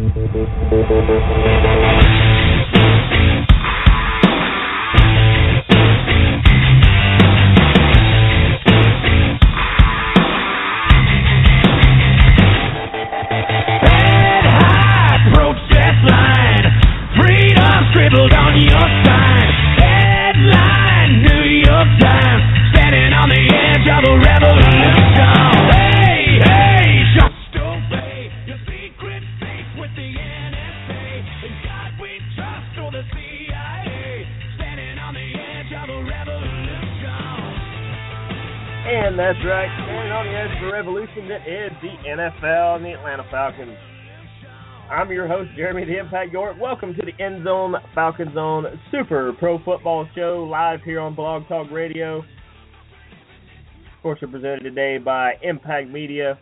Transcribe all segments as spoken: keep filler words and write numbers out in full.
And that's right, standing on the edge of the revolution that is the N F L and the Atlanta Falcons. I'm your host, Jeremy the Impact York. Welcome to the End Zone Falcon Zone Super Pro Football Show, live here on Blog Talk Radio. Of course, we're presented today by Impact Media.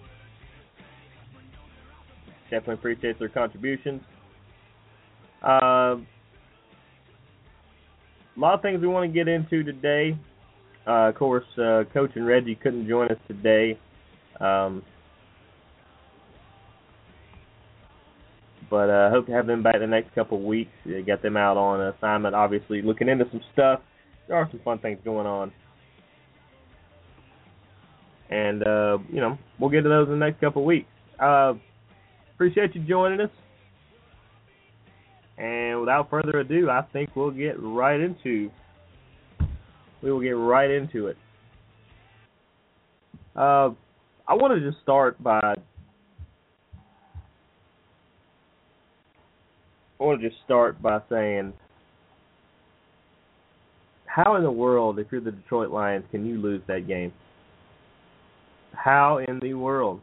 Definitely appreciate their contributions. Uh, a lot of things we want to get into today. Uh, of course, uh, Coach and Reggie couldn't join us today. Um, but I uh, hope to have them back the next couple of weeks. Uh, get them out on assignment, obviously, looking into some stuff. There are some fun things going on. And, uh, you know, we'll get to those in the next couple of weeks. Uh, appreciate you joining us. And without further ado, I think we'll get right into We will get right into it. Uh, I want to just start by I want to just start by saying, how in the world, if you're the Detroit Lions, can you lose that game? How in the world?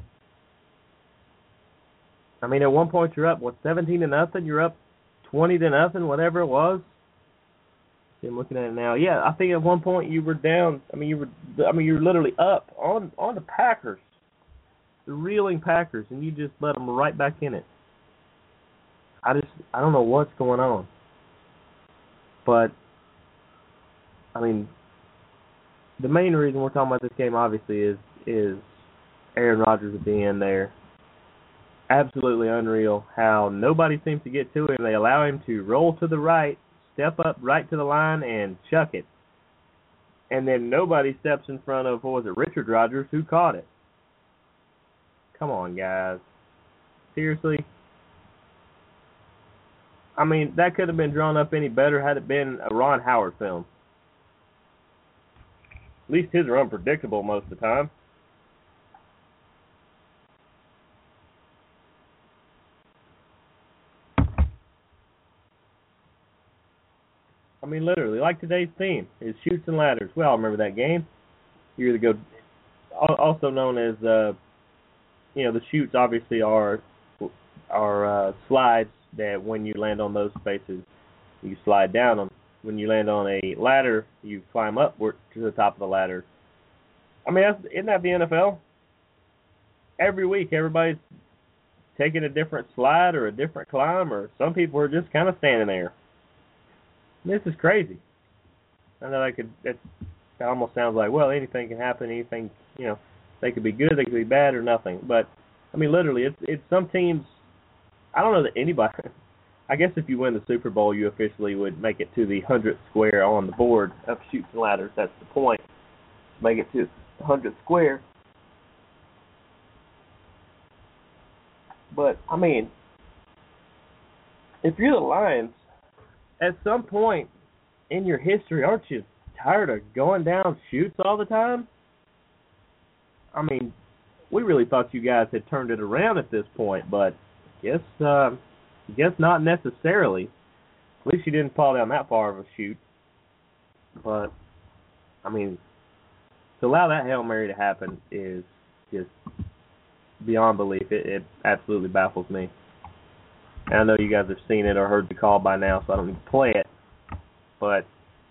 I mean, at one point you're up, what, seventeen to nothing? You're up twenty to nothing, whatever it was. I'm looking at it now. Yeah, I think at one point you were down. I mean, you were. I mean, you were literally up on on the Packers, the reeling Packers, and you just let them right back in it. I just, I don't know what's going on. But I mean, the main reason we're talking about this game, obviously, is is Aaron Rodgers at the end there. Absolutely unreal how nobody seems to get to him. They allow him to roll to the right, step up right to the line, and chuck it. And then nobody steps in front of, what was it, Richard Rodgers, who caught it. Come on, guys. Seriously? I mean, that could have been drawn up any better had it been a Ron Howard film. At least his are unpredictable most of the time. I mean, literally, like today's theme is Chutes and Ladders. We all remember that game. You either go, also known as, uh, you know, the chutes obviously are are uh, slides that when you land on those spaces, you slide down them. When you land on a ladder, you climb upward to the top of the ladder. I mean, that's, isn't that the N F L? Every week, everybody's taking a different slide or a different climb, or some people are just kind of standing there. This is crazy. I know that could. That almost sounds like, well, anything can happen. Anything, you know, they could be good, they could be bad, or nothing. But I mean, literally, it's it's some teams. I don't know that anybody. I guess if you win the Super Bowl, you officially would make it to the hundredth square on the board of Chutes and Ladders. That's the point. Make it to the hundredth square. But I mean, if you're the Lions, at some point in your history, aren't you tired of going down chutes all the time? I mean, we really thought you guys had turned it around at this point, but guess uh, guess not necessarily. At least you didn't fall down that far of a chute. But, I mean, to allow that Hail Mary to happen is just beyond belief. It, it absolutely baffles me. And I know you guys have seen it or heard the call by now, so I don't need to play it. But,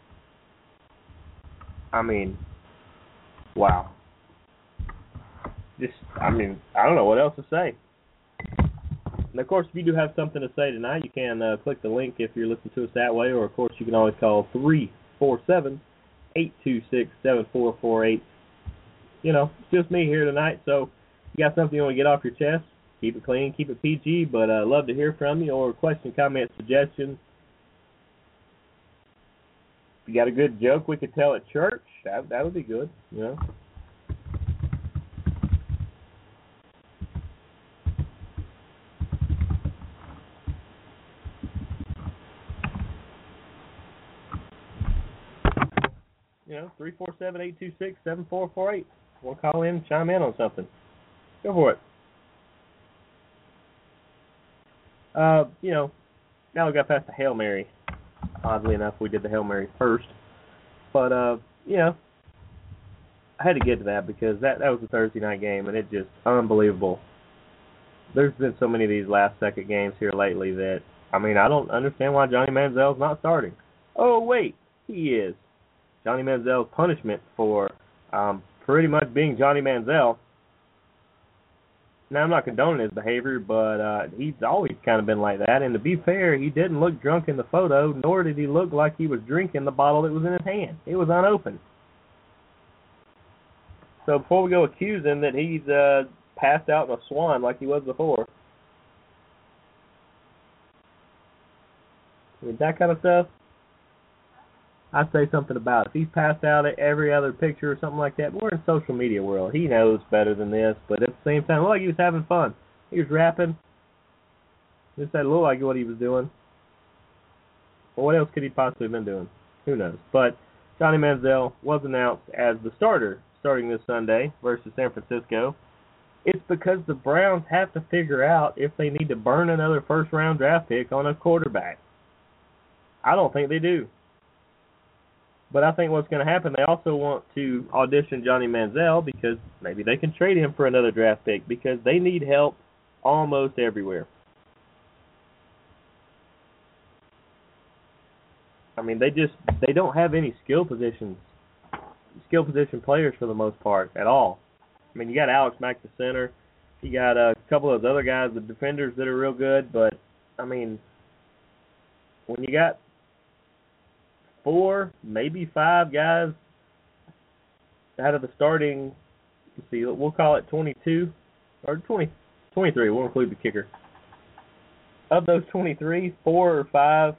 I mean, wow. Just, I mean, I don't know what else to say. And, of course, if you do have something to say tonight, you can uh, click the link if you're listening to us that way. Or, of course, you can always call three four seven, eight two six, seven four four eight. You know, it's just me here tonight, so if you got something you want to get off your chest, Keep it clean, keep it P G, but uh, love to hear from you or question, comment, suggestion. If you got a good joke we could tell at church, that that would be good, you know. You know, three four seven, eight two six, seven four four eight. We'll call in and chime in on something. Go for it. Uh, you know, now we got past the Hail Mary. Oddly enough, we did the Hail Mary first. But, uh, you know, I had to get to that because that, that was a Thursday night game, and it just unbelievable. There's been so many of these last-second games here lately that, I mean, I don't understand why Johnny Manziel's not starting. Oh, wait, he is. Johnny Manziel's punishment for um, pretty much being Johnny Manziel. Now, I'm not condoning his behavior, but uh, he's always kind of been like that. And to be fair, he didn't look drunk in the photo, nor did he look like he was drinking the bottle that was in his hand. It was unopened. So before we go accuse him that he's uh, passed out in a swan like he was before, I mean, that kind of stuff, I'd say something about it. If he's passed out at every other picture or something like that, we're in social media world. He knows better than this, but at the same time, look, he was having fun. He was rapping. Just that looked like what he was doing. Well, what else could he possibly have been doing? Who knows? But Johnny Manziel was announced as the starter starting this Sunday versus San Francisco. It's because the Browns have to figure out if they need to burn another first-round draft pick on a quarterback. I don't think they do. But I think what's going to happen, they also want to audition Johnny Manziel because maybe they can trade him for another draft pick because they need help almost everywhere. I mean, they just they don't have any skill positions, skill position players for the most part at all. I mean, you got Alex Mack, the center. You got a couple of those other guys, the defenders that are real good. But, I mean, when you got four, maybe five guys out of the starting, let's see, we'll call it twenty-two, or twenty, twenty-three, we'll include the kicker. Of those twenty-three, four or five,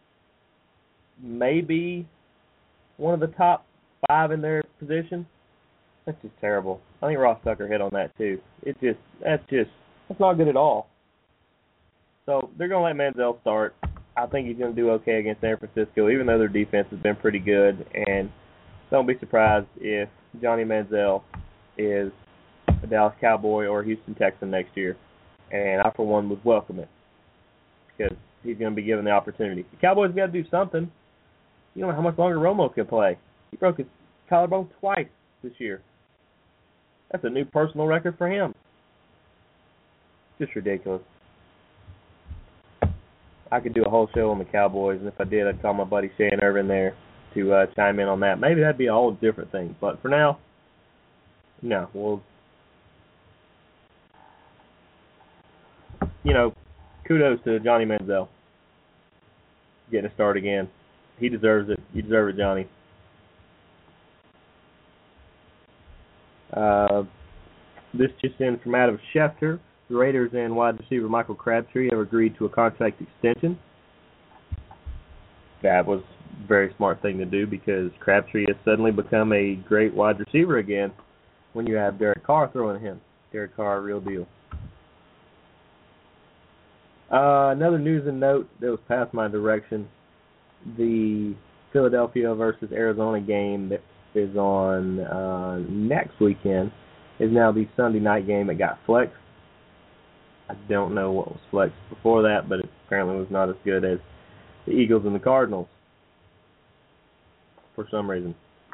maybe one of the top five in their position. That's just terrible. I think Ross Tucker hit on that too. It just, that's just, that's not good at all. So they're going to let Manziel start. I think he's going to do okay against San Francisco, even though their defense has been pretty good. And don't be surprised if Johnny Manziel is a Dallas Cowboy or a Houston Texan next year. And I, for one, would welcome it because he's going to be given the opportunity. The Cowboys got to do something. You don't know how much longer Romo can play. He broke his collarbone twice this year. That's a new personal record for him. Just ridiculous. I could do a whole show on the Cowboys, and if I did, I'd call my buddy Shane Irvin there to uh, chime in on that. Maybe that'd be a whole different thing. But for now, no. Well, you know, kudos to Johnny Manziel getting a start again. He deserves it. You deserve it, Johnny. Uh, this just in from Adam Schefter. The Raiders and wide receiver Michael Crabtree have agreed to a contract extension. That was a very smart thing to do because Crabtree has suddenly become a great wide receiver again when you have Derek Carr throwing him. Derek Carr, real deal. Uh, another news and note that was passed my direction. The Philadelphia versus Arizona game that is on uh, next weekend is now the Sunday night game that got flexed. I don't know what was flexed before that, but it apparently was not as good as the Eagles and the Cardinals for some reason.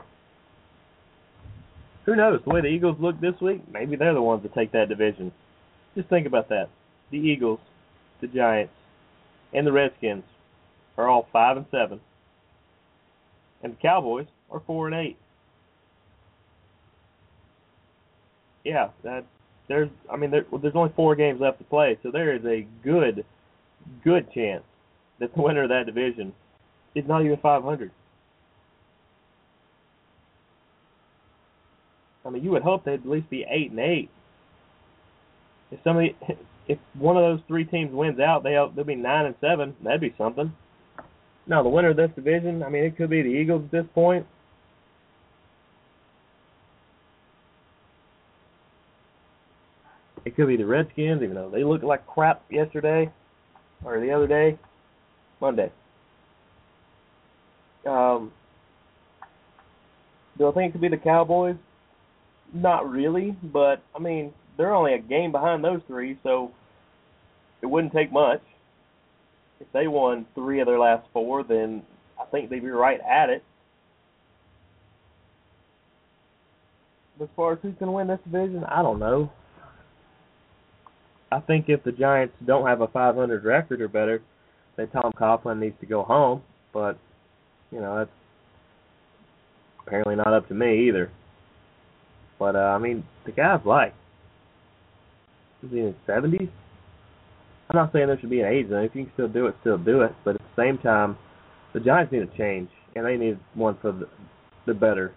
Who knows? The way the Eagles look this week, maybe they're the ones that take that division. Just think about that. The Eagles, the Giants, and the Redskins are all five and seven, and the Cowboys are four and eight. Yeah, that. There's, I mean, there, there's only four games left to play, so there is a good, good chance that the winner of that division is not even five hundred. I mean, you would hope they'd at least be eight and eight. If somebody, if one of those three teams wins out, they'll they'll be nine and seven. That'd be something. No, the winner of this division, I mean, it could be the Eagles at this point. It could be the Redskins, even though they looked like crap yesterday or the other day, Monday. Um, do I think it could be the Cowboys? Not really, but I mean, they're only a game behind those three, so it wouldn't take much. If they won three of their last four, then I think they'd be right at it. As far as who's going to win this division, I don't know. I think if the Giants don't have a five hundred record or better, then Tom Coughlin needs to go home. But, you know, that's apparently not up to me either. But, uh, I mean, the guy's like, is he in his seventies? I'm not saying there should be an age limit. If you can still do it, still do it. But at the same time, the Giants need a change, and they need one for the, the better.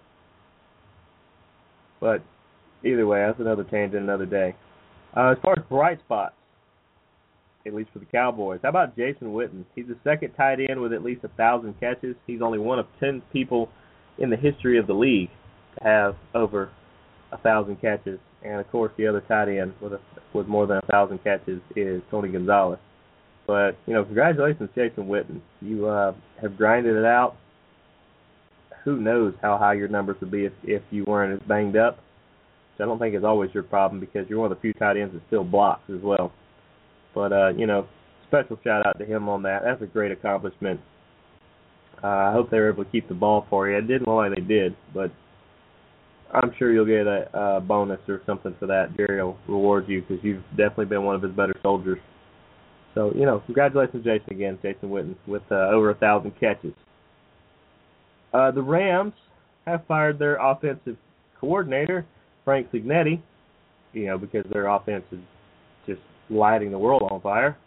But either way, that's another change in another day. Uh, as far as bright spots, at least for the Cowboys, how about Jason Witten? He's the second tight end with at least one thousand catches. He's only one of ten people in the history of the league to have over one thousand catches. And, of course, the other tight end with, a, with more than one thousand catches is Tony Gonzalez. But, you know, congratulations, Jason Witten. You uh, have grinded it out. Who knows how high your numbers would be if, if you weren't as banged up. I don't think it's always your problem because you're one of the few tight ends that still blocks as well. But, uh, you know, special shout-out to him on that. That's a great accomplishment. Uh, I hope they were able to keep the ball for you. It didn't look like they did, but I'm sure you'll get a uh, bonus or something for that. Jerry will reward you because you've definitely been one of his better soldiers. So, you know, congratulations, Jason, again, Jason Witten, with uh, over one thousand catches. Uh, the Rams have fired their offensive coordinator, Frank Cignetti, you know, because their offense is just lighting the world on fire.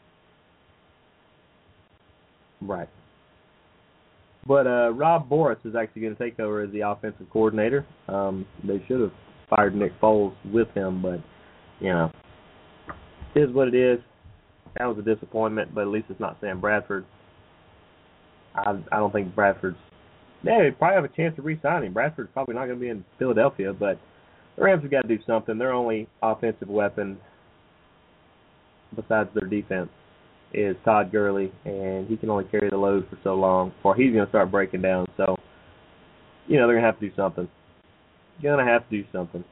Right. But uh, Rob Boris is actually going to take over as the offensive coordinator. Um, they should have fired Nick Foles with him, but, you know, it is what it is. That was a disappointment, but at least it's not Sam Bradford. I, I don't think Bradford's – yeah, they probably have a chance to re-sign him. Bradford's probably not going to be in Philadelphia, but the Rams have got to do something. Their only offensive weapon besides their defense is Todd Gurley, and he can only carry the load for so long before he's going to start breaking down. So, you know, they're going to have to do something. Going to have to do something.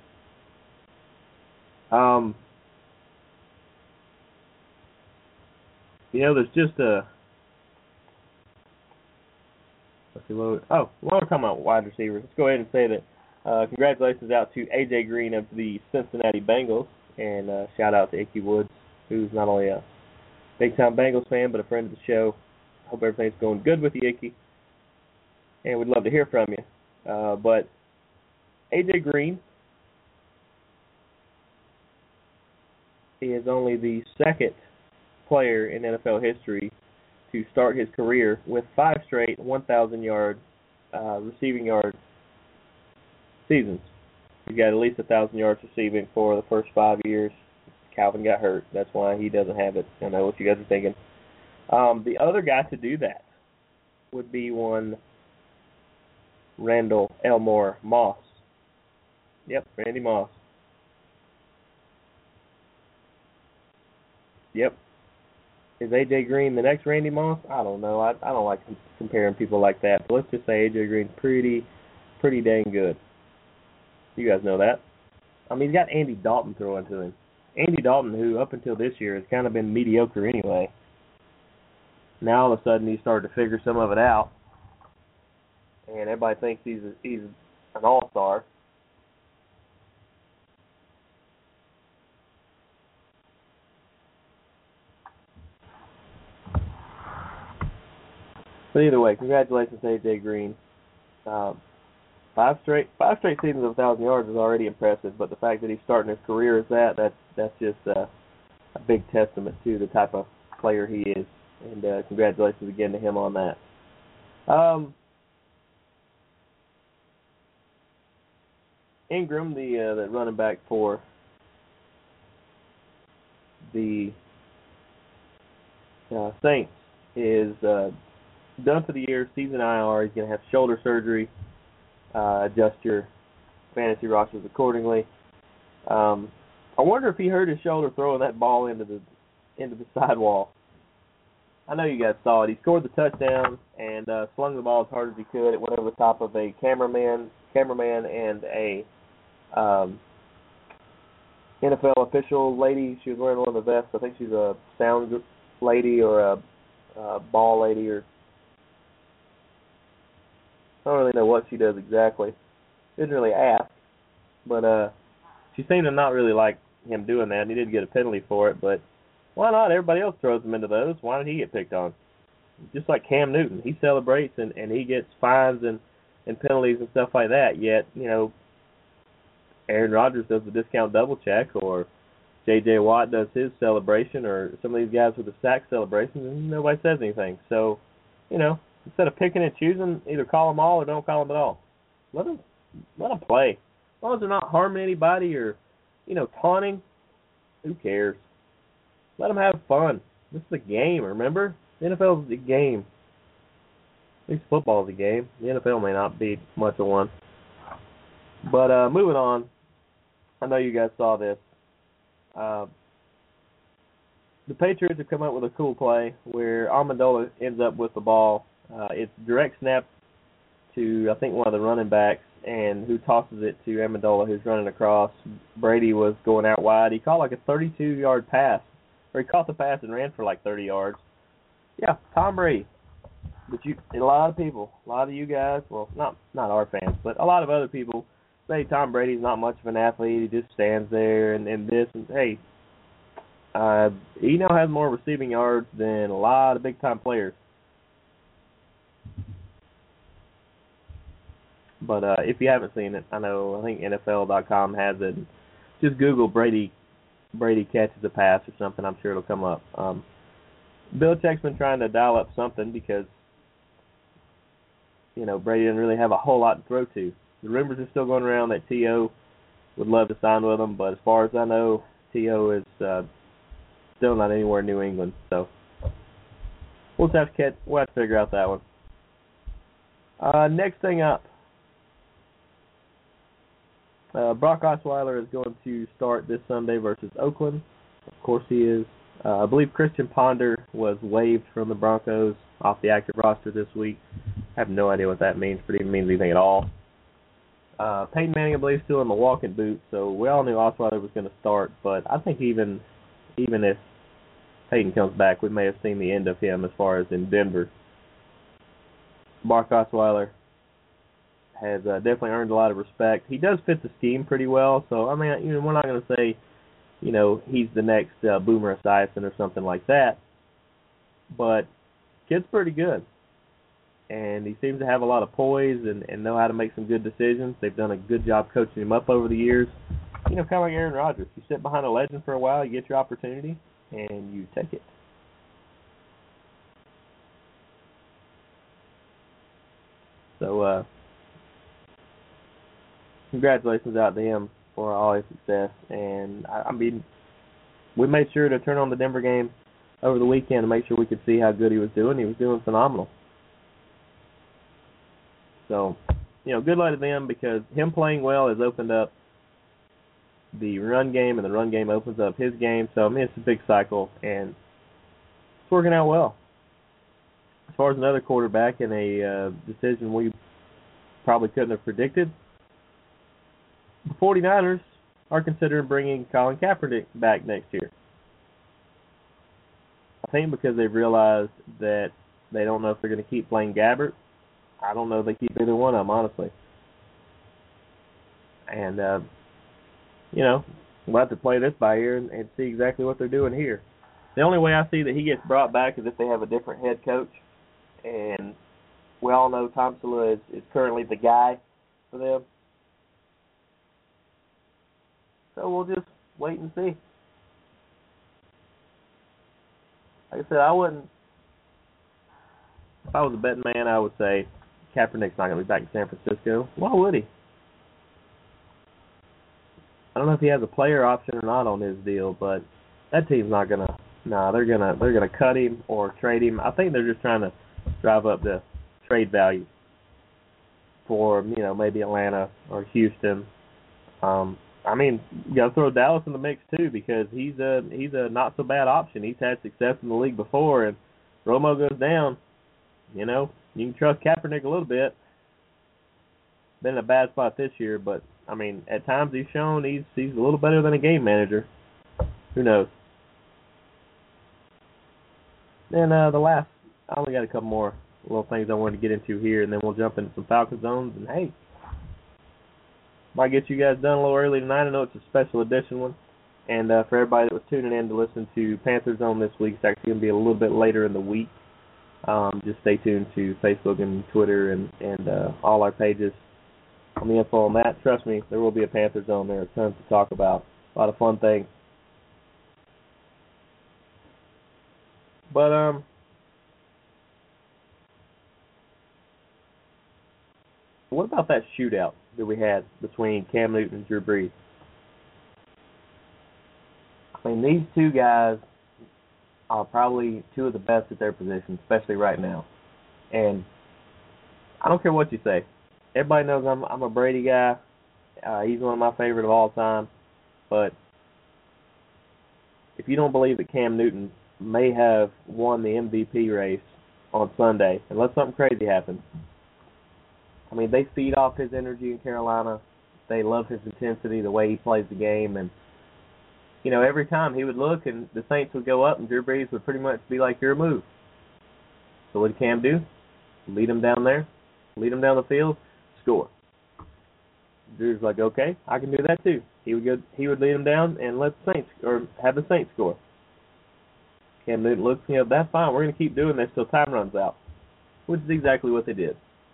Um, you know, there's just a let's see what. Oh, while we're talking about wide receivers, let's go ahead and say that uh, congratulations out to A J Green of the Cincinnati Bengals, and uh, shout out to Ickey Woods, who's not only a big-time Bengals fan, but a friend of the show. Hope everything's going good with you, Ickey. And we'd love to hear from you. Uh, but A J Green is only the second player in N F L history to start his career with five straight one thousand yard uh, receiving yard seasons. He's got at least one thousand yards receiving for the first five years. Calvin got hurt. That's why he doesn't have it. I know what you guys are thinking. Um, the other guy to do that would be one Randall Elmore Moss. Yep, Randy Moss. Yep. Is A J Green the next Randy Moss? I don't know. I I don't like comparing people like that. But let's just say A J Green's pretty, pretty dang good. You guys know that. I mean, he's got Andy Dalton throwing to him. Andy Dalton, who up until this year has kind of been mediocre anyway. Now all of a sudden he's started to figure some of it out, and everybody thinks he's a, he's an all-star. But either way, congratulations to A J Green. Um, five straight five straight seasons of one thousand yards is already impressive, but the fact that he's starting his career as that, that's, that's just uh, a big testament to the type of player he is. And uh, congratulations again to him on that. Um, Ingram, the uh, the running back for the uh, Saints is uh, done for the year, season I R. He's going to have shoulder surgery. Uh, adjust your fantasy rosters accordingly. Um, I wonder if he hurt his shoulder throwing that ball into the into the sidewall. I know you guys saw it. He scored the touchdown and uh, slung the ball as hard as he could. It went over the top of a cameraman, cameraman and a um, N F L official lady. She was wearing one of the vests. I think she's a sound lady or a, a ball lady, or I don't really know what she does exactly. Didn't really ask, but uh, she seemed to not really like him doing that, and he did get a penalty for it. But why not? Everybody else throws him into those. Why did he get picked on? Just like Cam Newton, he celebrates and, and he gets fines and, and penalties and stuff like that. Yet, you know, Aaron Rodgers does the discount double check, or J J Watt does his celebration, or some of these guys with the sack celebrations, and nobody says anything. So, you know, instead of picking and choosing, either call them all or don't call them at all. Let them, let them play. As long as they're not harming anybody or, you know, taunting, who cares? Let them have fun. This is a game, remember? The N F L is a game. At least football is a game. The N F L may not be much of one. But uh, moving on, I know you guys saw this. Uh, the Patriots have come up with a cool play where Amendola ends up with the ball. Uh, it's direct snap to, I think, one of the running backs, and who tosses it to Amendola, who's running across. Brady was going out wide. He caught like a thirty-two-yard pass, or he caught the pass and ran for like thirty yards. Yeah, Tom Brady. But you, a lot of people, a lot of you guys, well, not not our fans, but a lot of other people say Tom Brady's not much of an athlete. He just stands there and, and this. And hey, uh, he now has more receiving yards than a lot of big-time players. But uh, if you haven't seen it, I know, I think N F L dot com has it. Just Google Brady Brady catches a pass or something. I'm sure it'll come up. Um, Belichick's been trying to dial up something because, you know, Brady didn't really have a whole lot to throw to. The rumors are still going around that T O would love to sign with him, but as far as I know, T O is uh, still not anywhere in New England. So we'll just have to, catch, we'll have to figure out that one. Uh, next thing up. Uh, Brock Osweiler is going to start this Sunday versus Oakland. Of course he is. Uh, I believe Christian Ponder was waived from the Broncos off the active roster this week. I have no idea what that means, but it even means anything at all. Uh, Peyton Manning, I believe, still in the walking boot, so we all knew Osweiler was going to start, but I think even even if Peyton comes back, we may have seen the end of him as far as in Denver. Brock Osweiler has uh, definitely earned a lot of respect. He does fit the scheme pretty well, so I mean, you know, we're not going to say, you know, he's the next uh, Boomer Esiason or something like that, but kid's pretty good, and he seems to have a lot of poise and, and know how to make some good decisions. They've done a good job coaching him up over the years. You know, kind of like Aaron Rodgers. You sit behind a legend for a while, you get your opportunity, and you take it. So, uh, congratulations out to him for all his success. And, I, I mean, we made sure to turn on the Denver game over the weekend to make sure we could see how good he was doing. He was doing phenomenal. So, you know, good luck to them because him playing well has opened up the run game, and the run game opens up his game. So, I mean, it's a big cycle, and it's working out well. As far as another quarterback in a uh, decision we probably couldn't have predicted, the 49ers are considering bringing Colin Kaepernick back next year. I think because they've realized that they don't know if they're going to keep playing Gabbert. I don't know if they keep either one of them, honestly. And, uh, you know, we'll have to play this by ear and, and see exactly what they're doing here. The only way I see that he gets brought back is if they have a different head coach. And we all know Tom Saleh is, is currently the guy for them. So we'll just wait and see. Like I said, I wouldn't, if I was a betting man, I would say Kaepernick's not going to be back in San Francisco. Why would he? I don't know if he has a player option or not on his deal, but That team's not gonna. Nah, they're gonna they're gonna cut him or trade him. I think they're just trying to drive up the trade value for you know maybe Atlanta or Houston. Um, I mean, you got to throw Dallas in the mix too because he's a he's a not so bad option. He's had success in the league before, and Romo goes down. You know, you can trust Kaepernick a little bit. Been in a bad spot this year, but I mean, at times he's shown he's he's a little better than a game manager. Who knows? Then uh, the last, I only got a couple more little things I wanted to get into here, and then we'll jump into some Falcon zones. And hey, might get you guys done a little early tonight. I know it's a special edition one. And uh, for everybody that was tuning in to listen to Panther Zone this week, it's actually going to be a little bit later in the week. Um, just stay tuned to Facebook and Twitter and, and uh, all our pages on the info on that. Trust me, there will be a Panther Zone there. Tons to talk about. A lot of fun things. But, um, what about that shootout that we had between Cam Newton and Drew Brees? I mean, these two guys are probably two of the best at their position, especially right now. And I don't care what you say. Everybody knows I'm I'm a Brady guy. Uh, he's one of my favorite of all time. But if you don't believe that Cam Newton may have won the M V P race on Sunday, unless something crazy happens, I mean, they feed off his energy in Carolina. They love his intensity, the way he plays the game, and you know, every time he would look and the Saints would go up and Drew Brees would pretty much be like, "Your move." So what did Cam do? Lead him down there, lead him down the field, score. Drew's like, "Okay, I can do that too." He would go, he would lead him down and let the Saints or have the Saints score. Cam Newton looks, you know, that's fine. We're going to keep doing this till time runs out, which is exactly what they did.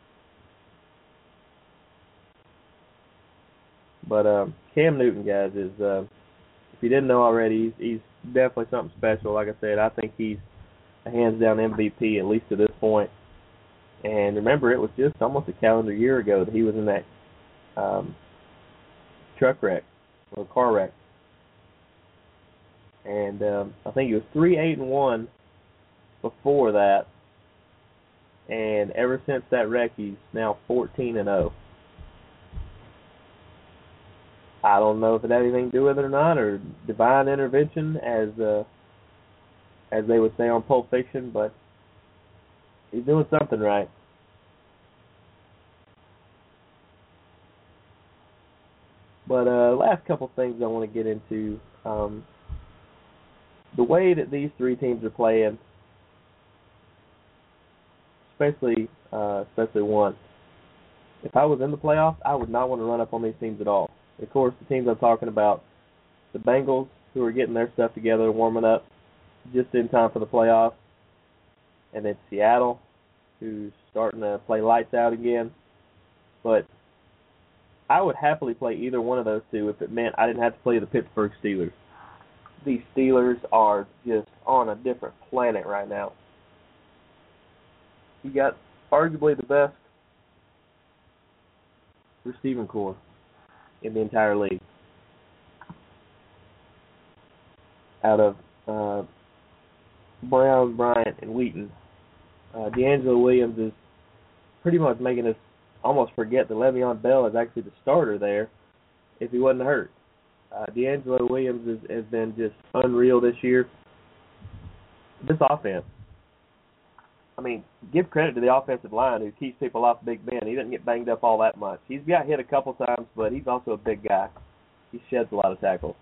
But um, Cam Newton, guys, is uh, if you didn't know already, he's, he's definitely something special. Like I said, I think he's a hands-down M V P, at least to this point. And remember, it was just almost a calendar year ago that he was in that um, truck wreck or car wreck. And um, I think he was three eight and one before that. And ever since that wreck, he's now fourteen and oh. I don't know if it had anything to do with it or not, or divine intervention, as uh, as they would say on Pulp Fiction, but he's doing something right. But uh, last couple things I want to get into. Um, the way that these three teams are playing, especially uh, especially one. If I was in the playoffs, I would not want to run up on these teams at all. Of course, the teams I'm talking about, the Bengals, who are getting their stuff together, warming up just in time for the playoffs, and then Seattle, who's starting to play lights out again. But I would happily play either one of those two if it meant I didn't have to play the Pittsburgh Steelers. These Steelers are just on a different planet right now. You got arguably the best receiving corps in the entire league. Out of uh, Brown, Bryant, and Wheaton, uh, DeAngelo Williams is pretty much making us almost forget that Le'Veon Bell is actually the starter there if he wasn't hurt. Uh, DeAngelo Williams is, has been just unreal this year. This offense, I mean, give credit to the offensive line who keeps people off Big Ben. He doesn't get banged up all that much. He's got hit a couple times, but he's also a big guy. He sheds a lot of tackles.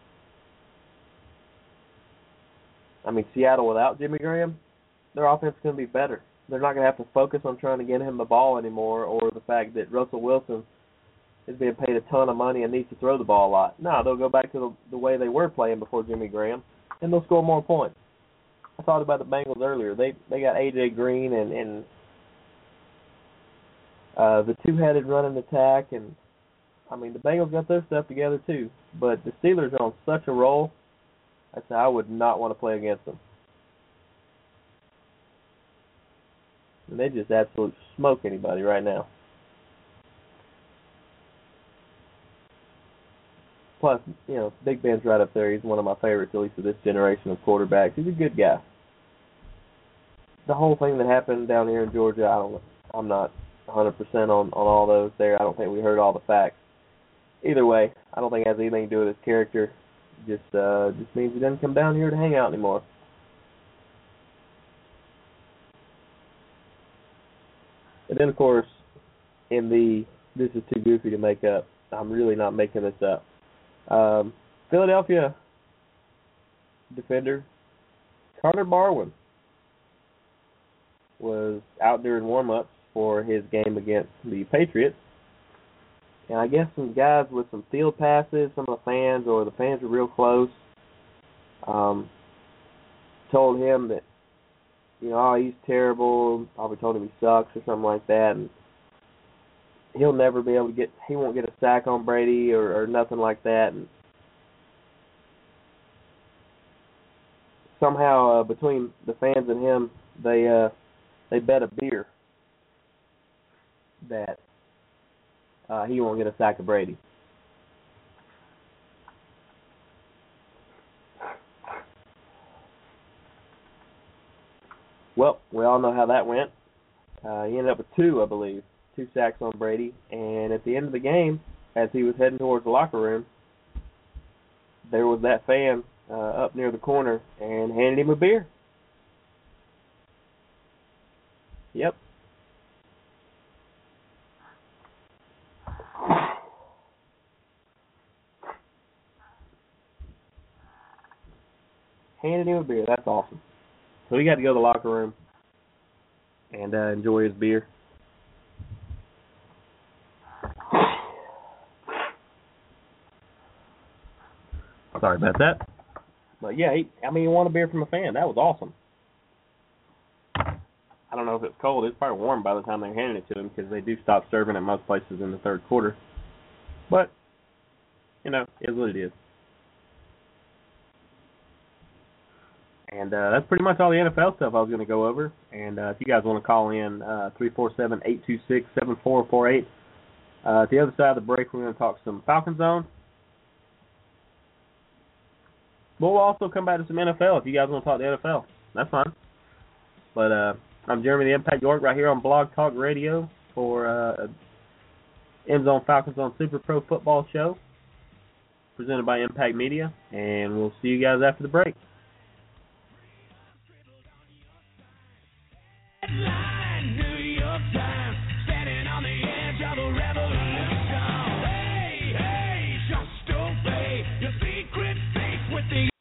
I mean, Seattle without Jimmy Graham, their offense is going to be better. They're not going to have to focus on trying to get him the ball anymore, or the fact that Russell Wilson is being paid a ton of money and needs to throw the ball a lot. No, they'll go back to the, the way they were playing before Jimmy Graham, and they'll score more points. I thought about the Bengals earlier. They they got A J Green and, and uh, the two-headed running attack, and I mean the Bengals got their stuff together too. But the Steelers are on such a roll. I said I would not want to play against them. And they just absolutely smoke anybody right now. plus, you know, Big Ben's right up there. He's one of my favorites, at least of this generation of quarterbacks. He's a good guy. The whole thing that happened down here in Georgia, I don't, I'm not one hundred percent on, on all those there. I don't think we heard all the facts. Either way, I don't think it has anything to do with his character. Just uh, just means he doesn't come down here to hang out anymore. And then, of course, in the this is too goofy to make up. I'm really not making this up. Um, Philadelphia defender Connor Barwin was out during warm-ups for his game against the Patriots. And I guess some guys with some field passes, some of the fans, or the fans were real close, um, told him that, you know, oh, he's terrible, probably told him he sucks or something like that, and he'll never be able to get, he won't get a sack on Brady or, or nothing like that. And somehow uh, between the fans and him, they uh, they bet a beer that uh, he won't get a sack of Brady. Well, we all know how that went. Uh, he ended up with two, I believe, two sacks on Brady. And at the end of the game, as he was heading towards the locker room, there was that fan uh, up near the corner and handed him a beer. Yep. Handed him a beer. That's awesome. So he got to go to the locker room and uh, enjoy his beer. Sorry about that. But yeah, he, I mean, he won a beer from a fan. That was awesome. I don't know if it's cold. It's probably warm by the time they're handing it to him because they do stop serving at most places in the third quarter. But, you know, it is what it is. And uh, that's pretty much all the N F L stuff I was going to go over. And uh, if you guys want to call in, uh, three four seven, eight two six, seven four four eight. Uh, at the other side of the break, we're going to talk some Falcon Zone. But we'll also come back to some N F L if you guys want to talk the N F L. That's fine. But uh, I'm Jeremy the Impact York right here on Blog Talk Radio for uh, End Zone Falcon Zone Super Pro Football Show presented by Impact Media. And we'll see you guys after the break. Headline, New York Times, standing on the edge of a revolution. Hey, hey, just obey your secret faith with the...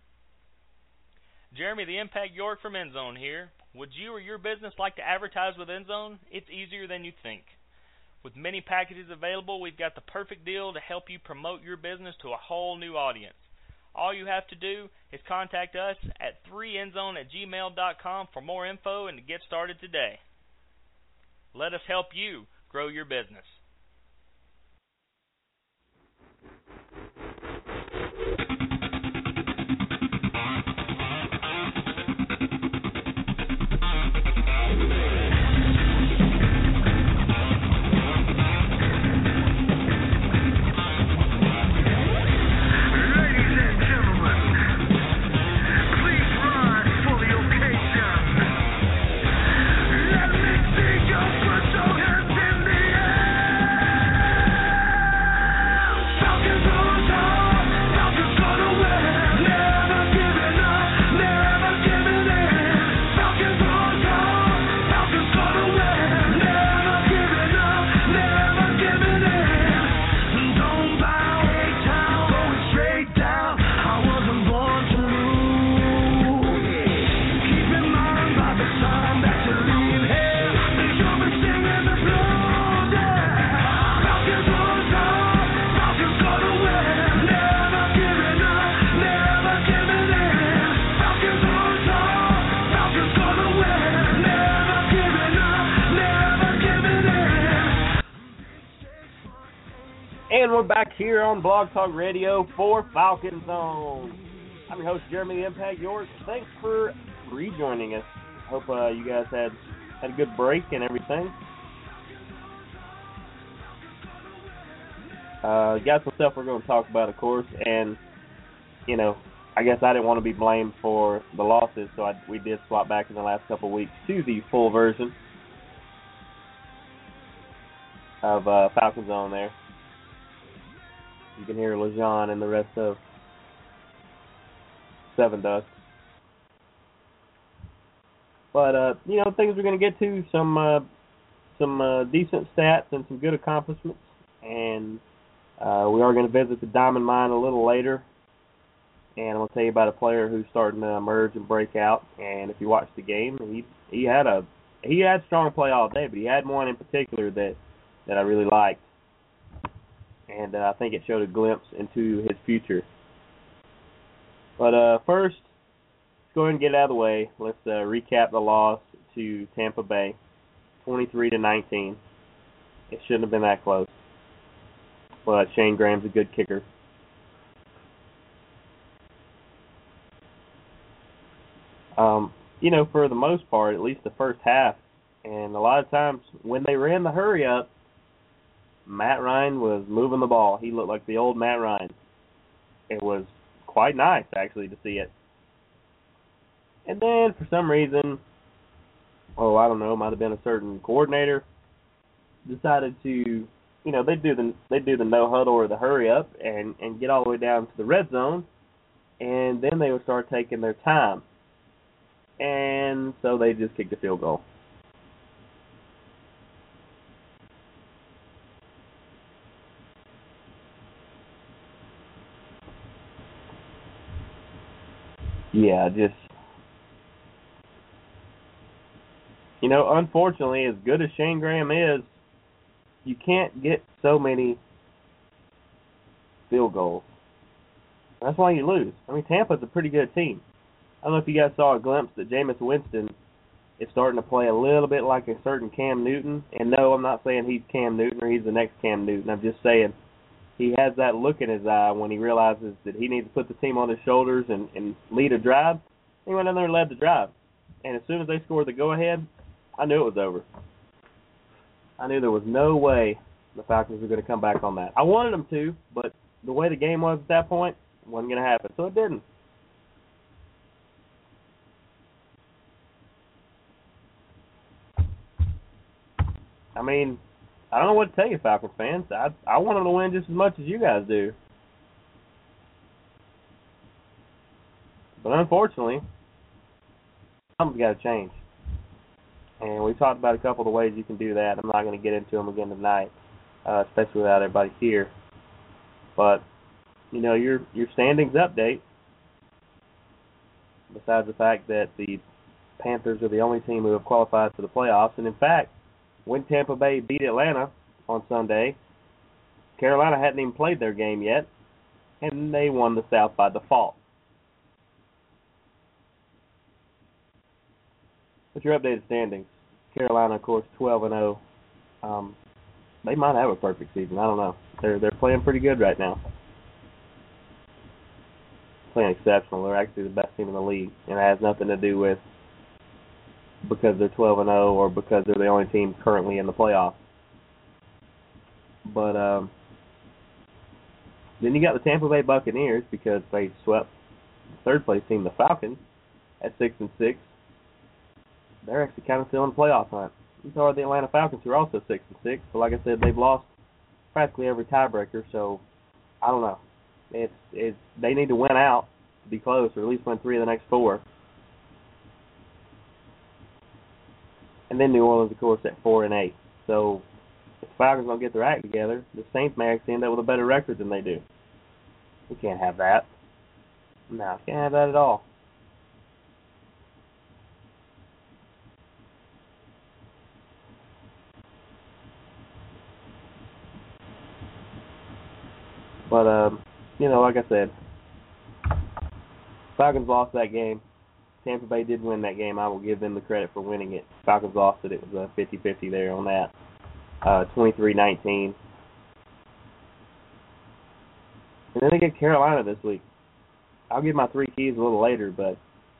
Jeremy the Impact York from Endzone here. Would you or your business like to advertise with Endzone? It's easier than you think. With many packages available, we've got the perfect deal to help you promote your business to a whole new audience. All you have to do is contact us at three endzone at gmail dot com for more info and to get started today. Let us help you grow your business. And we're back here on Blog Talk Radio for Falcon Zone. I'm your host, Jeremy the Impact York. Thanks for rejoining us. Hope uh, you guys had, had a good break and everything. Uh, got some stuff we're going to talk about, of course, and, you know, I guess I didn't want to be blamed for the losses, so I, we did swap back in the last couple of weeks to the full version of uh, Falcon Zone there. You can hear LeJean and the rest of Seven Dust. But, uh, you know, things we're going to get to, some uh, some uh, decent stats and some good accomplishments. And uh, we are going to visit the Diamond Mine a little later. And I'm going to tell you about a player who's starting to emerge and break out. And if you watch the game, he he had a he had strong play all day, but he had one in particular that, that I really liked. And uh, I think it showed a glimpse into his future. But uh, first, let's go ahead and get it out of the way. Let's uh, recap the loss to Tampa Bay, twenty-three to nineteen. It shouldn't have been that close. But Shane Graham's a good kicker. Um, you know, for the most part, at least the first half, and a lot of times when they ran the hurry up, Matt Ryan was moving the ball. He looked like the old Matt Ryan. It was quite nice, actually, to see it. And then, for some reason, oh, I don't know, it might have been a certain coordinator, decided to, you know, they do the they do the no huddle or the hurry up and, and get all the way down to the red zone, and then they would start taking their time. And so they just kicked a field goal. Yeah, just, you know, unfortunately, as good as Shane Graham is, you can't get so many field goals. That's why you lose. I mean, Tampa's a pretty good team. I don't know if you guys saw a glimpse that Jameis Winston is starting to play a little bit like a certain Cam Newton. And no, I'm not saying he's Cam Newton or he's the next Cam Newton. I'm just saying he has that look in his eye when he realizes that he needs to put the team on his shoulders and, and lead a drive. He went in there and led the drive. And as soon as they scored the go-ahead, I knew it was over. I knew there was no way the Falcons were going to come back on that. I wanted them to, but the way the game was at that point, it wasn't going to happen. So it didn't. I mean, I don't know what to tell you, Falcons fans. I I want them to win just as much as you guys do. But unfortunately, something's got to change. And we talked about a couple of the ways you can do that. I'm not going to get into them again tonight, uh, especially without everybody here. But, you know, your your standings update, besides the fact that the Panthers are the only team who have qualified for the playoffs. And, in fact, when Tampa Bay beat Atlanta on Sunday, Carolina hadn't even played their game yet, and they won the South by default. What's your updated standings? Carolina, of course, twelve and oh. Um, they might have a perfect season. I don't know. They're they're playing pretty good right now. Playing exceptional. They're actually the best team in the league, and it has nothing to do with because they're twelve and oh or because they're the only team currently in the playoffs. But um, then you got the Tampa Bay Buccaneers because they swept the third place team, the Falcons, at six and six. They're actually kind of still in the playoff hunt. And so are the Atlanta Falcons, who are also six and six. But like I said, they've lost practically every tiebreaker. So I don't know. It's it's they need to win out to be close, or at least win three of the next four. And then New Orleans, of course, at four and eight. So if the Falcons don't get their act together, the Saints may actually end up with a better record than they do. We can't have that. No, can't have that at all. But, um, you know, like I said, Falcons lost that game. Tampa Bay did win that game. I will give them the credit for winning it. Falcons lost it. It was a fifty-fifty there on that. Uh, twenty-three nineteen. And then they get Carolina this week. I'll give my three keys a little later, but,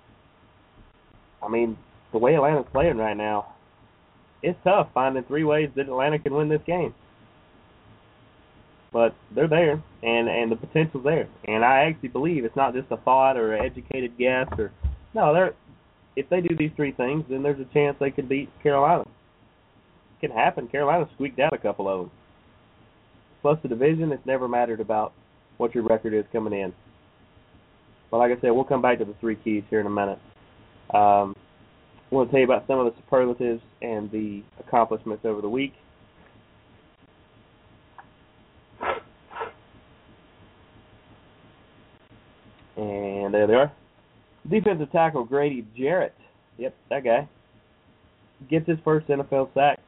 I mean, the way Atlanta's playing right now, it's tough finding three ways that Atlanta can win this game. but they're there, and and the potential's there. And I actually believe it's not just a thought or an educated guess, or no, they're if they do these three things, then there's a chance they could beat Carolina. It can happen. Carolina squeaked out a couple of them. Plus the division, it's never mattered about what your record is coming in. But like I said, we'll come back to the three keys here in a minute. Um, I want to tell you about some of the superlatives and the accomplishments over the week. And there they are. Defensive tackle Grady Jarrett. Yep, that guy. Gets his first N F L sack.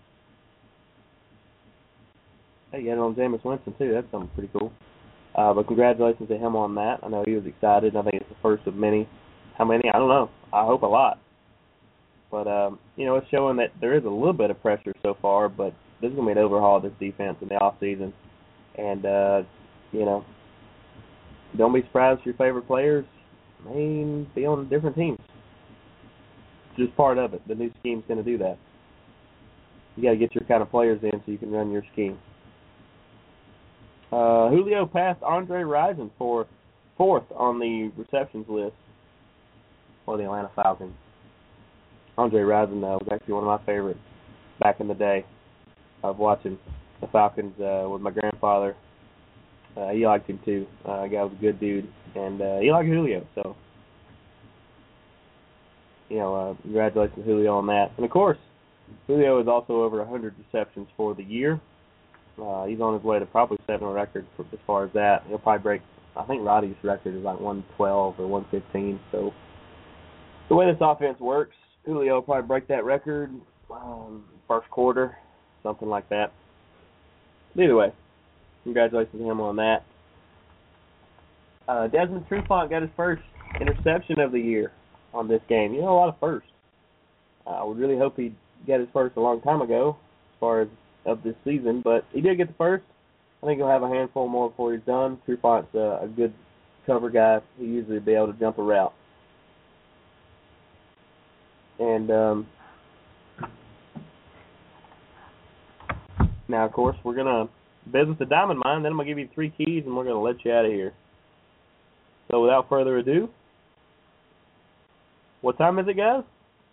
Hey, you had it on Jameis Winston, too. That's something pretty cool. Uh, but congratulations to him on that. I know he was excited. I think it's the first of many. How many? I don't know. I hope a lot. But, um, you know, it's showing that there is a little bit of pressure so far, but there's going to be an overhaul of this defense in the offseason. And, uh, you know, don't be surprised if your favorite players may be on different teams. It's just part of it. The new scheme's going to do that. You got to get your kind of players in so you can run your scheme. Uh, Julio passed Andre Rison for fourth on the receptions list for the Atlanta Falcons. Andre Rison, uh, was actually one of my favorites back in the day of watching the Falcons uh, with my grandfather. Uh, he liked him too. Uh, the guy was a good dude, and uh, he liked Julio. So, you know, uh, congratulations to Julio on that. And of course, Julio is also over one hundred receptions for the year. Uh, he's on his way to probably setting a record for, as far as that. He'll probably break, I think Roddy's record is like one twelve or one fifteen. So the way this offense works, Julio will probably break that record um, first quarter, something like that. Either way, congratulations to him on that. Uh, Desmond Trufant got his first interception of the year on this game. You know, a lot of firsts. Uh, I would really hope he got his first a long time ago as far as of this season, but he did get the first. I think he'll have a handful more before he's done. Trufant's a, a good cover guy. He usually will be able to jump a route. And um, now, of course, we're going to visit the Diamond Mine. Then I'm going to give you three keys, and we're going to let you out of here. So without further ado, what time is it, guys?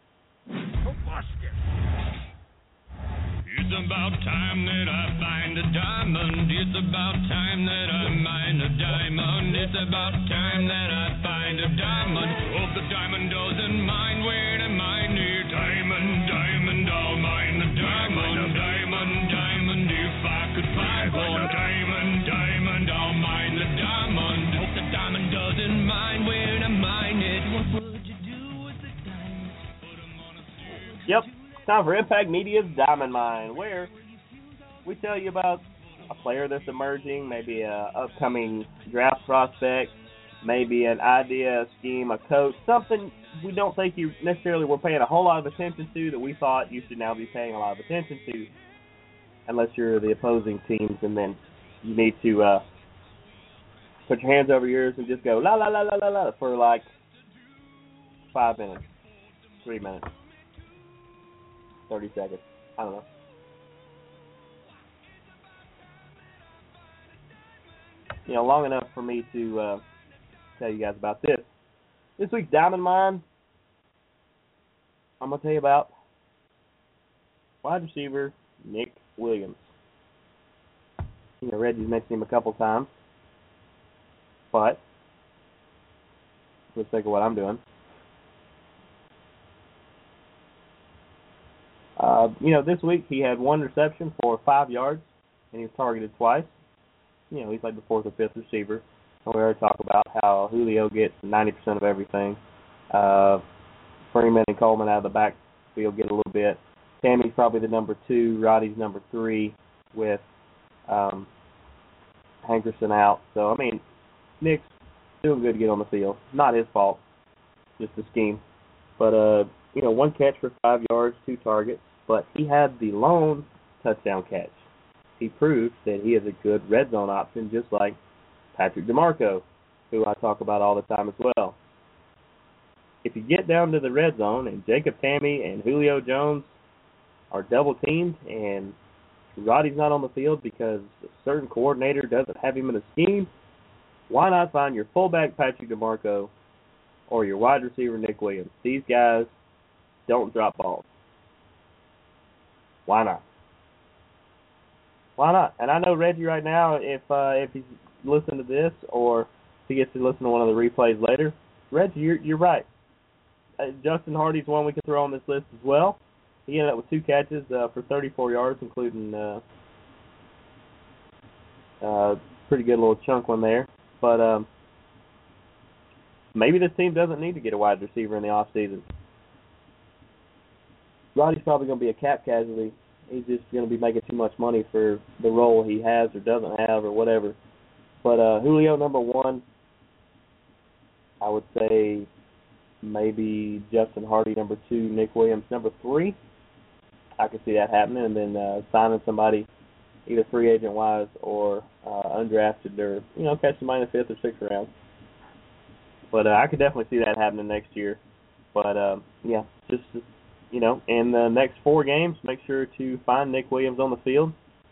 It's about time that I find a diamond. It's about time that I mine a diamond. It's about time that I find a diamond. Hope the diamond doesn't mind where to mine it. Diamond, diamond, I'll mine the diamond. Diamond, diamond, if I could find one. Diamond, diamond, I'll mine the diamond. Hope the diamond doesn't mind where to mine it. What would you do with the diamond? Put 'em on a stick. Yep. Time for Impact Media's Diamond Mine, where we tell you about a player that's emerging, maybe a upcoming draft prospect, maybe an idea, a scheme, a coach, something we don't think you necessarily were paying a whole lot of attention to that we thought you should now be paying a lot of attention to, unless you're the opposing teams, and then you need to uh, put your hands over your ears and just go la la la la la la for like five minutes, three minutes. thirty seconds. I don't know. You know, long enough for me to uh, tell you guys about this. This week's Diamond Mine, I'm going to tell you about wide receiver Nick Williams. You know, Reggie's mentioned him a couple times, but for the sake of what I'm doing, Uh, you know, this week he had one reception for five yards, and he was targeted twice. You know, he's like the fourth or fifth receiver. And we already talked about how Julio gets ninety percent of everything. Uh, Freeman and Coleman out of the backfield get a little bit. Tammy's probably the number two. Roddy's number three with um, Hankerson out. So, I mean, Nick's doing good to get on the field. Not his fault, just the scheme. But, uh, you know, one catch for five yards, two targets. But he had the lone touchdown catch. He proved that he is a good red zone option, just like Patrick DeMarco, who I talk about all the time as well. If you get down to the red zone and Jacob Tamme and Julio Jones are double teamed and Roddy's not on the field because a certain coordinator doesn't have him in a scheme, why not find your fullback Patrick DeMarco or your wide receiver Nick Williams? These guys don't drop balls. Why not? Why not? And I know Reggie right now, if uh, if he's listening to this or if he gets to listen to one of the replays later, Reggie, you're, you're right. Uh, Justin Hardy's one we can throw on this list as well. He ended up with two catches uh, for thirty-four yards, including uh, uh, pretty good little chunk one there. But um, maybe this team doesn't need to get a wide receiver in the offseason. Roddy's probably going to be a cap casualty. He's just going to be making too much money for the role he has or doesn't have or whatever. But uh, Julio, number one, I would say maybe Justin Hardy, number two, Nick Williams, number three. I could see that happening, and then uh, signing somebody either free agent-wise or uh, undrafted or, you know, catch somebody in the fifth or sixth round. But uh, I could definitely see that happening next year. But, uh, yeah, just, just you know, in the next four games, make sure to find Nick Williams on the field.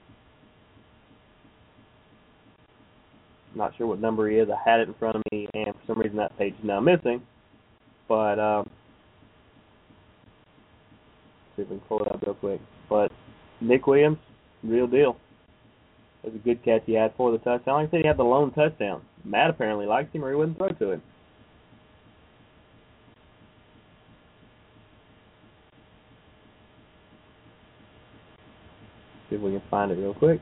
Not sure what number he is. I had it in front of me, and for some reason that page is now missing. But um, see if we can pull it up real quick. But Nick Williams, real deal. It was a good catch he had for the touchdown. Like I said, he had the lone touchdown. Matt apparently likes him, or he wouldn't throw to him. See if we can find it real quick.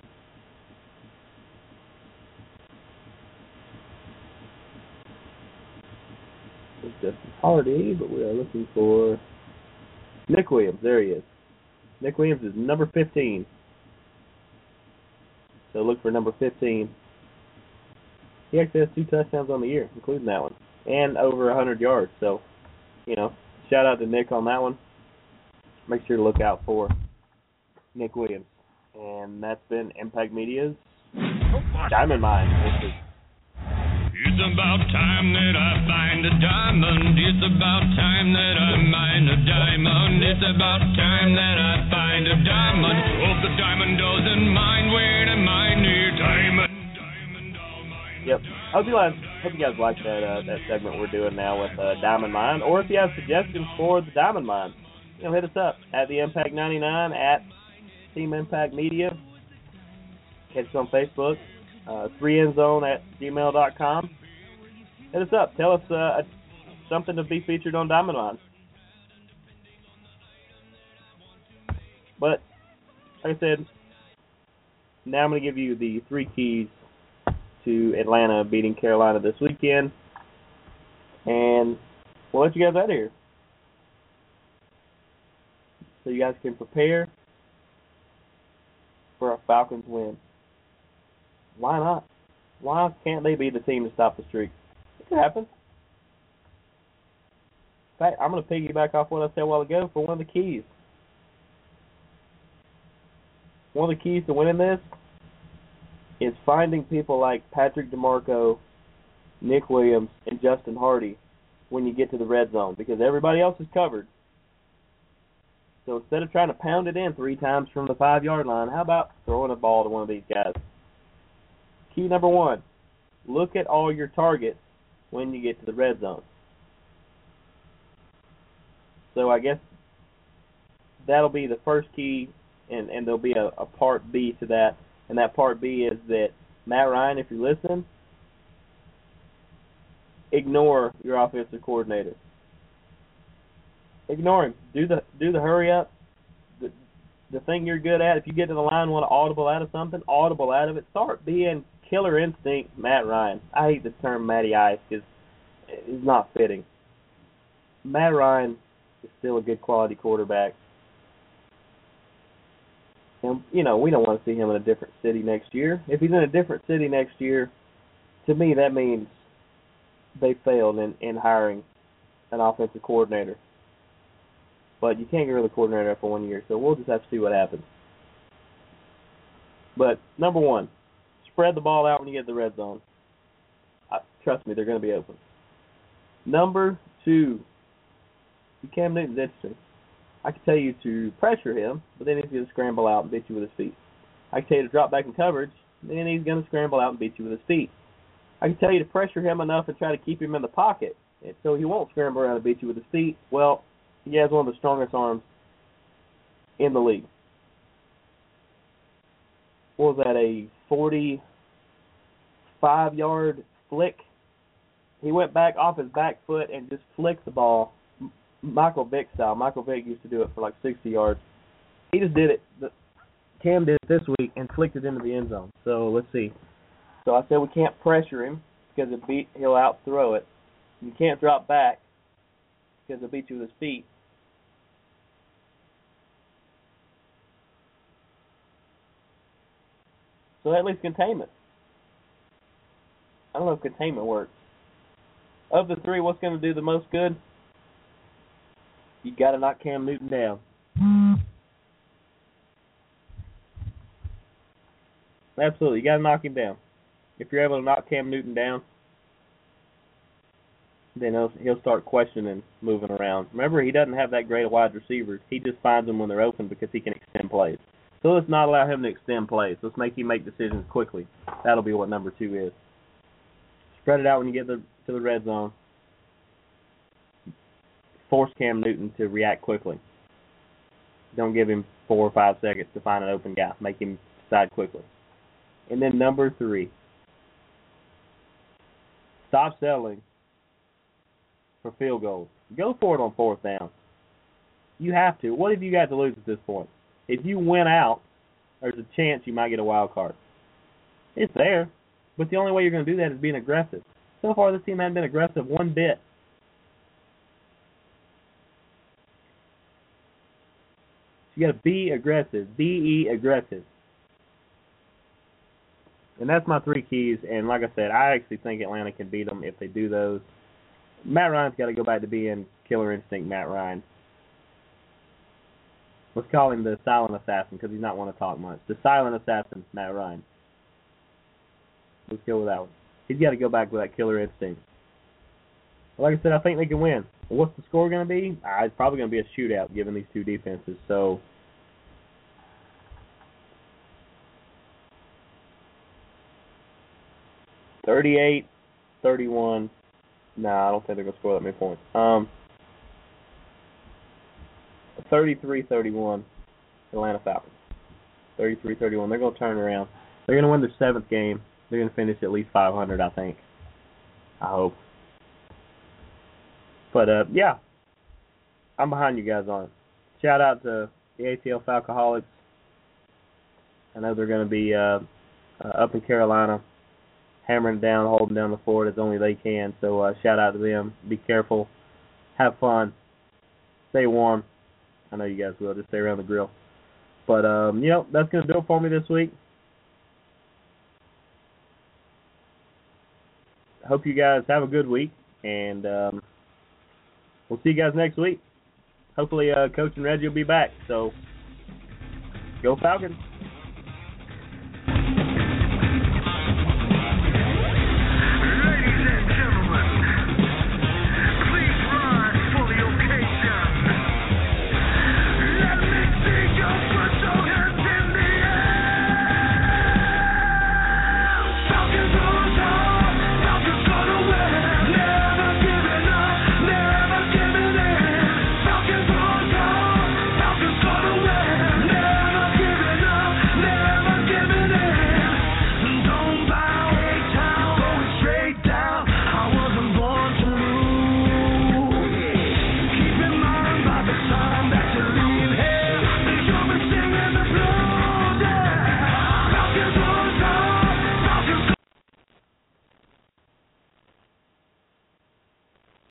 It's Justin Hardy, but we are looking for Nick Williams. There he is. Nick Williams is number fifteen. So look for number fifteen. He actually has two touchdowns on the year, including that one, and over one hundred yards. So, you know, shout out to Nick on that one. Make sure to look out for Nick Williams. And that's been Impact Media's Diamond Mine this week. It's about time that I find a diamond. It's about time that I mine a diamond. It's about time that I find a diamond. Hope the diamond doesn't mind where to mine near diamond. Diamond, all mine. Yep. I hope you guys, hope you guys like that uh, that segment we're doing now with uh, Diamond Mine. Or if you have suggestions for the Diamond Mine, you know, hit us up at the Impact ninety-nine at Team Impact Media. Catch us on Facebook. Uh, three end zone at gmail dot com. Hit us up. Tell us uh, something to be featured on Diamond Mine. But, like I said, now I'm going to give you the three keys to Atlanta beating Carolina this weekend. And we'll let you guys out of here. So you guys can prepare for a Falcons win. Why not? Why can't they be the team to stop the streak? It could happen. In fact, I'm going to piggyback off what I said a while ago for one of the keys. One of the keys to winning this is finding people like Patrick DeMarco, Nick Williams, and Justin Hardy when you get to the red zone, because everybody else is covered. So instead of trying to pound it in three times from the five-yard line, how about throwing a ball to one of these guys? Key number one, look at all your targets when you get to the red zone. So I guess that'll be the first key, and, and there'll be a, a part B to that. And that part B is that, Matt Ryan, if you're listening, ignore your offensive coordinator. Ignore him. Do the do the hurry up. The, the thing you're good at, if you get to the line and want to audible out of something, audible out of it. Start being killer instinct Matt Ryan. I hate the term Matty Ice because it's not fitting. Matt Ryan is still a good quality quarterback. And, you know, we don't want to see him in a different city next year. If he's in a different city next year, to me that means they failed in, in hiring an offensive coordinator. But you can't get rid of the coordinator after one year, so we'll just have to see what happens. But, number one, spread the ball out when you get to the red zone. Uh, trust me, they're going to be open. Number two, Cam Newton's interesting. I can tell you to pressure him, but then he's going to scramble out and beat you with his feet. I can tell you to drop back in coverage, then he's going to scramble out and beat you with his feet. I can tell you to pressure him enough and try to keep him in the pocket, and so he won't scramble around and beat you with his feet. Well, he has one of the strongest arms in the league. What was that, a forty-five-yard flick? He went back off his back foot and just flicked the ball, Michael Vick style. Michael Vick used to do it for like sixty yards. He just did it. Cam did it this week and flicked it into the end zone. So let's see. So I said we can't pressure him because it beat, he'll out throw it. You can't drop back because he'll beat you with his feet. So at least containment. I don't know if containment works. Of the three, what's going to do the most good? You got to knock Cam Newton down. Absolutely, you got to knock him down. If you're able to knock Cam Newton down, then he'll, he'll start questioning moving around. Remember, he doesn't have that great of wide receivers. He just finds them when they're open because he can extend plays. So let's not allow him to extend plays. Let's make him make decisions quickly. That'll be what number two is. Spread it out when you get the, to the red zone. Force Cam Newton to react quickly. Don't give him four or five seconds to find an open guy. Make him decide quickly. And then number three, stop settling for field goals. Go for it on fourth down. You have to. What have you got to lose at this point? If you win out, there's a chance you might get a wild card. It's there, but the only way you're going to do that is being aggressive. So far, this team hasn't been aggressive one bit. You got to be aggressive. Be aggressive. And that's my three keys. And like I said, I actually think Atlanta can beat them if they do those. Matt Ryan's got to go back to being killer instinct Matt Ryan. Let's call him the silent assassin because he's not one to talk much. The silent assassin, Matt Ryan. Let's go with that one. He's got to go back with that killer instinct. Like I said, I think they can win. What's the score going to be? Uh, it's probably going to be a shootout given these two defenses. So, thirty-eight thirty-one. No, nah, I don't think they're going to score that many points. Um, thirty-three thirty-one, Atlanta Falcons. thirty-three thirty-one. They're going to turn around. They're going to win their seventh game. They're going to finish at least five hundred, I think. I hope. But, uh, yeah, I'm behind you guys on it. Shout out to the A T L Falcoholics. I know they're going to be uh, uh, up in Carolina, hammering down, holding down the fort as only they can. So uh, shout out to them. Be careful. Have fun. Stay warm. I know you guys will. Just stay around the grill. But, um, you know, that's going to do it for me this week. I hope you guys have a good week. And um, we'll see you guys next week. Hopefully uh, Coach and Reggie will be back. So, go Falcons.